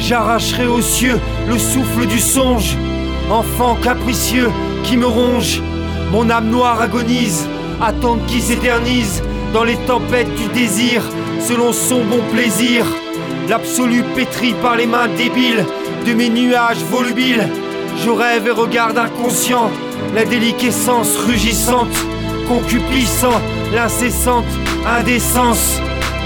J'arracherai aux cieux le souffle du songe. Enfant capricieux qui me ronge, mon âme noire agonise, attente qui s'éternise dans les tempêtes du désir, selon son bon plaisir. L'absolu pétri par les mains débiles de mes nuages volubiles. Je rêve et regarde inconscient la déliquescence rugissante, concupissant l'incessante indécence.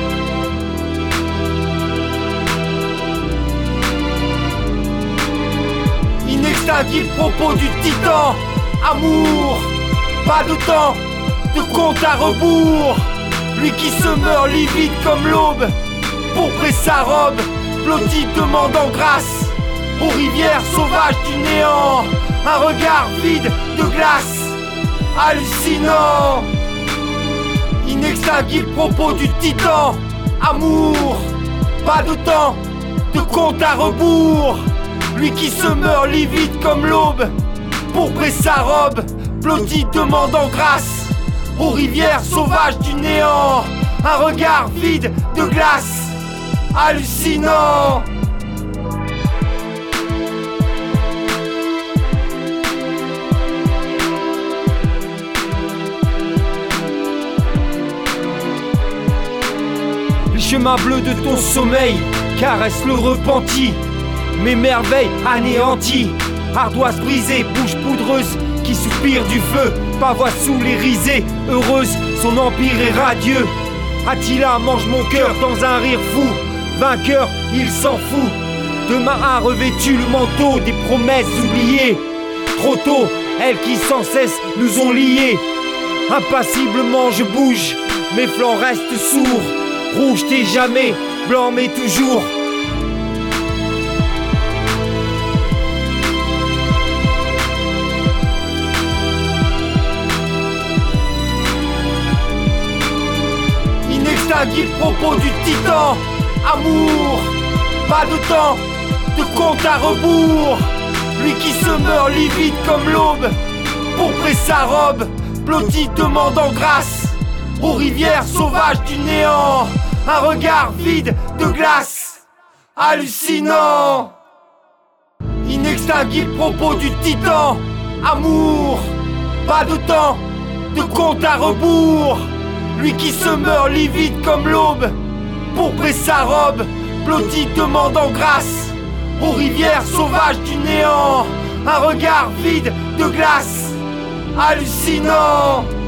Inextinguible propos du titan, amour, pas de temps, de compte à rebours. Lui qui se meurt livide comme l'aube, pourpré sa robe, blotti demandant grâce aux rivières sauvages du néant. Un regard vide de glace, hallucinant. Inextinguible propos du titan, amour, pas de temps, de compte à rebours. Lui qui se meurt livide comme l'aube, pourpré sa robe, blotti demandant grâce aux rivières sauvages du néant. Un regard vide de glace, hallucinant. Les chemins bleus de ton sommeil caressent le repenti. Mes merveilles anéanties, ardoise brisée, bouche poudreuse qui soupire du feu, pavoie sous les risées, heureuse, son empire est radieux. Attila mange mon cœur dans un rire fou, vainqueur, il s'en fout. Demain a revêtu le manteau des promesses oubliées. Trop tôt, elles qui sans cesse nous ont liés. Impassiblement je bouge, mes flancs restent sourds. Rouge t'es jamais, blanc mais toujours. Inextinguible propos du titan, amour, pas de temps, de compte à rebours. Lui qui se meurt livide comme l'aube, pourpré sa robe, blotti demandant grâce aux rivières sauvages du néant. Un regard vide de glace, hallucinant. Inextinguible propos du titan, amour, pas de temps, de compte à rebours. Lui qui se meurt livide comme l'aube, pourpré sa robe, blotti demandant grâce aux rivières sauvages du néant. Un regard vide de glace, hallucinant.